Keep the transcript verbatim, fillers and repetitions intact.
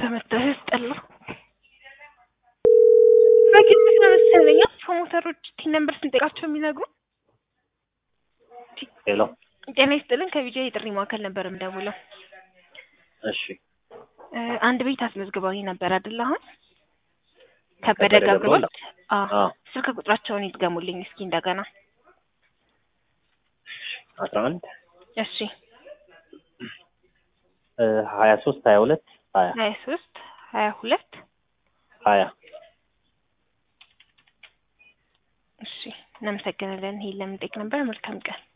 በመታየት ጠላ በግልጽ ነው መሰለኝ ፕሮሞተሮች ቲ ነምበር ስንጠይቃቸው የሚነግሩ ሄሎ ጤና ይስጥልን ከቪዲዮ የጥሪ ማዕከል ነበር የምደውለው እሺ አንድ ቤት አስመዝግበውኝ ነበር አይደል አሁን ከበደ ገብረወልድ አዎ ስልክ ቁጥራቸውን ይድገሙልኝ እስኪ እንደገና አስራ አንድ እሺ ሀያ ሶስት ሀያ ሁለት ሀያ ሶስት ሀያ ሁለት ሀያ እሺ እናመሰግናለን ይሄን ለምን ጠይቅ ነበር መልካም ቀን